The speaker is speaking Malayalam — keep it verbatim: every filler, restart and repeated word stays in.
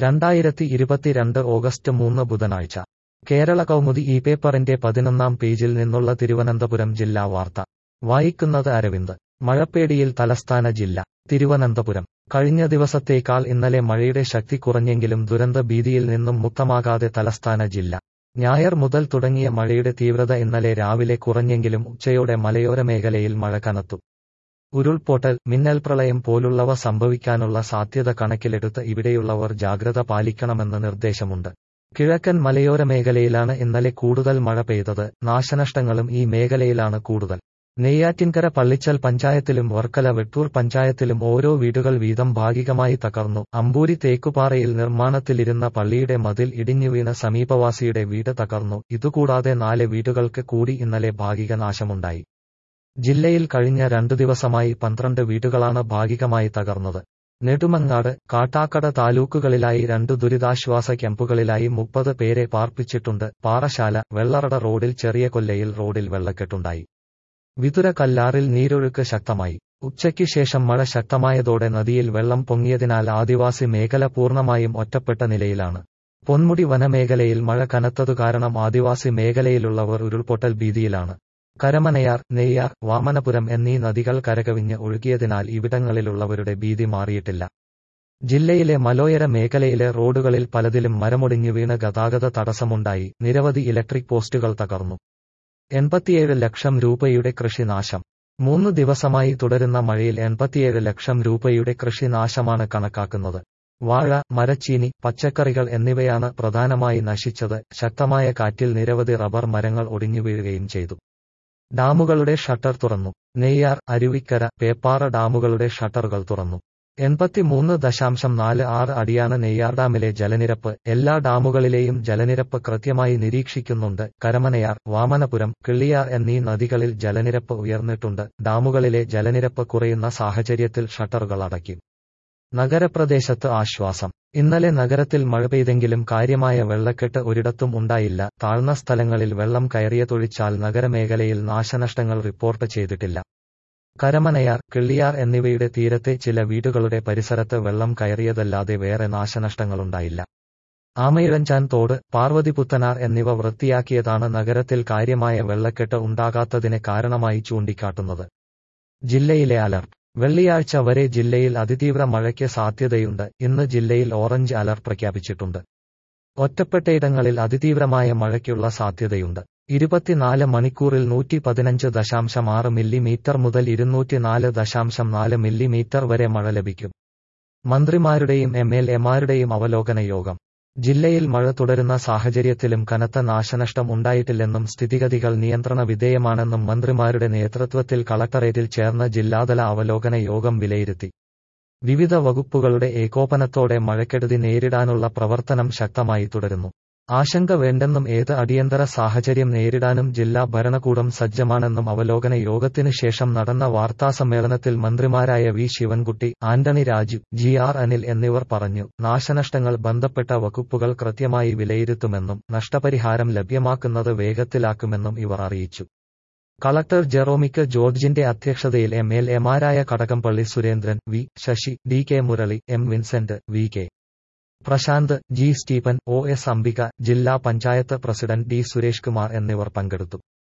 രണ്ടായിരത്തി ഇരുപത്തിരണ്ട് ഓഗസ്റ്റ് മൂന്ന് ബുധനാഴ്ച കേരള കൗമുദി ഈ പേപ്പറിന്റെ പതിനൊന്നാം പേജിൽ നിന്നുള്ള തിരുവനന്തപുരം ജില്ലാ വാർത്ത വായിക്കുന്നത് അരവിന്ദ്. മഴപ്പേടിയിൽ തലസ്ഥാന ജില്ല. തിരുവനന്തപുരം. കഴിഞ്ഞ ദിവസത്തേക്കാൾ ഇന്നലെ മഴയുടെ ശക്തി കുറഞ്ഞെങ്കിലും ദുരന്ത ഭീതിയിൽ നിന്നും മുക്തമാകാതെ തലസ്ഥാന ജില്ല. ഞായർ മുതൽ തുടങ്ങിയ മഴയുടെ തീവ്രത ഇന്നലെ രാവിലെ കുറഞ്ഞെങ്കിലും ഉച്ചയോടെ മലയോര മേഖലയിൽ മഴ കനത്തു. ഉരുൾപൊട്ടൽ, മിന്നൽപ്രളയം പോലുള്ളവ സംഭവിക്കാനുള്ള സാധ്യത കണക്കിലെടുത്ത് ഇവിടെയുള്ളവർ ജാഗ്രത പാലിക്കണമെന്ന് നിർദ്ദേശമുണ്ട്. കിഴക്കൻ മലയോര മേഖലയിലാണ് ഇന്നലെ കൂടുതൽ മഴ പെയ്തത്. നാശനഷ്ടങ്ങളും ഈ മേഖലയിലാണ് കൂടുതൽ. നെയ്യാറ്റിൻകര പള്ളിച്ചൽ പഞ്ചായത്തിലും വർക്കല വെട്ടൂർ പഞ്ചായത്തിലും ഓരോ വീടുകൾ വീതം ഭാഗികമായി തകർന്നു. അമ്പൂരി തേക്കുപാറയിൽ നിർമ്മാണത്തിലിരുന്ന പള്ളിയുടെ മതിൽ ഇടിഞ്ഞുവീണ സമീപവാസിയുടെ വീട് തകർന്നു. ഇതുകൂടാതെ നാല് വീടുകൾക്ക് കൂടി ഇന്നലെ ഭാഗിക നാശമുണ്ടായി. ജില്ലയിൽ കഴിഞ്ഞ രണ്ടു ദിവസമായി പന്ത്രണ്ട് വീടുകളാണ് ഭാഗികമായി തകർന്നത്. നെടുമങ്ങാട്, കാട്ടാക്കട താലൂക്കുകളിലായി രണ്ടു ദുരിതാശ്വാസ ക്യാമ്പുകളിലായി മുപ്പത് പേരെ പാർപ്പിച്ചിട്ടുണ്ട്. പാറശാല, വെള്ളറട റോഡിൽ ചെറിയ കൊല്ലയിൽ റോഡിൽ വെള്ളക്കെട്ടുണ്ടായി. വിതുര കല്ലാറിൽ നീരൊഴുക്ക് ശക്തമായി. ഉച്ചയ്ക്ക് ശേഷം മഴ ശക്തമായതോടെ നദിയിൽ വെള്ളം പൊങ്ങിയതിനാൽ ആദിവാസി മേഖല പൂർണ്ണമായും ഒറ്റപ്പെട്ട നിലയിലാണ്. പൊന്മുടി വനമേഖലയിൽ മഴ കനത്തതു കാരണം ആദിവാസി മേഖലയിലുള്ളവർ ഉരുൾപൊട്ടൽ ഭീതിയിലാണ്. കരമനയാർ, നെയ്യാർ, വാമനപുരം എന്നീ നദികൾ കരകവിഞ്ഞ് ഒഴുകിയതിനാൽ ഇവിടങ്ങളിലുള്ളവരുടെ ഭീതി മാറിയിട്ടില്ല. ജില്ലയിലെ മലയോര മേഖലയിലെ റോഡുകളിൽ പലതിലും മരമൊടിഞ്ഞു വീണ് ഗതാഗത തടസ്സമുണ്ടായി. നിരവധി ഇലക്ട്രിക് പോസ്റ്റുകൾ തകർന്നു. എൺപത്തിയേഴ് ലക്ഷം രൂപയുടെ കൃഷിനാശം. മൂന്ന് ദിവസമായി തുടരുന്ന മഴയിൽ എൺപത്തിയേഴ് ലക്ഷം രൂപയുടെ കൃഷിനാശമാണ് കണക്കാക്കുന്നത്. വാഴ, മരച്ചീനി, പച്ചക്കറികൾ എന്നിവയാണ് പ്രധാനമായി നശിച്ചത്. ശക്തമായ കാറ്റിൽ നിരവധി റബ്ബർ മരങ്ങൾ ഒടിഞ്ഞു വീഴുകയും ചെയ്തു. ഡാമുകളുടെ ഷട്ടർ തുറന്നു. നെയ്യാർ, അരുവിക്കര, പേപ്പാറ ഡാമുകളുടെ ഷട്ടറുകൾ തുറന്നു. എൺപത്തിമൂന്ന് ദശാംശം നാല് ആറ് അടിയാണ് നെയ്യാർ ഡാമിലെ ജലനിരപ്പ്. എല്ലാ ഡാമുകളിലെയും ജലനിരപ്പ് കൃത്യമായി നിരീക്ഷിക്കുന്നുണ്ട്. കരമനയാർ, വാമനപുരം, കിള്ളിയാർ എന്നീ നദികളിൽ ജലനിരപ്പ് ഉയർന്നിട്ടുണ്ട്. ഡാമുകളിലെ ജലനിരപ്പ് കുറയുന്ന സാഹചര്യത്തിൽ ഷട്ടറുകൾ അടയ്ക്കും. നഗരപ്രദേശത്ത് ആശ്വാസം. ഇന്നലെ നഗരത്തിൽ മഴ പെയ്തെങ്കിലും കാര്യമായ വെള്ളക്കെട്ട് ഒരിടത്തും ഉണ്ടായില്ല. താഴ്ന്ന സ്ഥലങ്ങളിൽ വെള്ളം കയറിയതൊഴിച്ചാൽ നഗരമേഖലയിൽ നാശനഷ്ടങ്ങൾ റിപ്പോർട്ട് ചെയ്തിട്ടില്ല. കരമനയാർ, കിള്ളിയാർ എന്നിവയുടെ തീരത്തെ ചില വീടുകളുടെ പരിസരത്ത് വെള്ളം കയറിയതല്ലാതെ വേറെ നാശനഷ്ടങ്ങളുണ്ടായില്ല. ആമയിഴഞ്ചാൻ തോട്, പാർവതിപുത്തനാർ എന്നിവ വൃത്തിയാക്കിയതാണ് നഗരത്തിൽ കാര്യമായ വെള്ളക്കെട്ട് ഉണ്ടാകാത്തതിന് കാരണമായി ചൂണ്ടിക്കാട്ടുന്നത്. ജില്ലയിലെ അലർട്ട്. വെള്ളിയാഴ്ച വരെ ജില്ലയിൽ അതിതീവ്ര മഴയ്ക്ക് സാധ്യതയുണ്ട്. ഇന്ന് ജില്ലയിൽ ഓറഞ്ച് അലർട്ട് പ്രഖ്യാപിച്ചിട്ടുണ്ട്. ഒറ്റപ്പെട്ടയിടങ്ങളിൽ അതിതീവ്രമായ മഴയ്ക്കുള്ള സാധ്യതയുണ്ട്. ഇരുപത്തിനാല് മണിക്കൂറിൽ നൂറ്റി പതിനഞ്ച് ദശാംശം ആറ് മില്ലിമീറ്റർ മുതൽ ഇരുന്നൂറ്റിനാല് ദശാംശം നാല് മില്ലിമീറ്റർ വരെ മഴ ലഭിക്കും. മന്ത്രിമാരുടെയും എം എൽ എമാരുടെയും അവലോകന യോഗം. ജില്ലയിൽ മഴ തുടരുന്ന സാഹചര്യത്തിലും കനത്ത നാശനഷ്ടം ഉണ്ടായിട്ടില്ലെന്നും സ്ഥിതിഗതികൾ നിയന്ത്രണ വിധേയമാണെന്നും മന്ത്രിമാരുടെ നേതൃത്വത്തിൽ കളക്ടറേറ്റിൽ ചേർന്ന ജില്ലാതല അവലോകന യോഗം വിലയിരുത്തി. വിവിധ വകുപ്പുകളുടെ ഏകോപനത്തോടെ മഴക്കെടുതി നേരിടാനുള്ള പ്രവർത്തനം ശക്തമായി തുടരുന്നു. ആശങ്ക വേണ്ടെന്നും ഏത് അടിയന്തര സാഹചര്യം നേരിടാനും ജില്ലാ ഭരണകൂടം സജ്ജമാണെന്നും അവലോകന യോഗത്തിനു ശേഷം നടന്ന വാർത്താസമ്മേളനത്തിൽ മന്ത്രിമാരായ V Sivankutty, Antony Raju, G R Anil എന്നിവർ പറഞ്ഞു. നാശനഷ്ടങ്ങൾ ബന്ധപ്പെട്ട വകുപ്പുകൾ കൃത്യമായി വിലയിരുത്തുമെന്നും നഷ്ടപരിഹാരം ലഭ്യമാക്കുന്നത് വേഗത്തിലാക്കുമെന്നും ഇവർ അറിയിച്ചു. കളക്ടർ ജെറോമിക് ജോർജിന്റെ അധ്യക്ഷതയിൽ എം എൽ എമാരായ Kadakampally Surendran, V Sasi, D K Murali, M Vincent, V K Prasanth, G Stephen, O S Ambika, ജില്ലാ പഞ്ചായത്ത് പ്രസിഡന്റ് ഡി സുരേഷ് കുമാർ എന്നിവർ പങ്കെടുത്തു.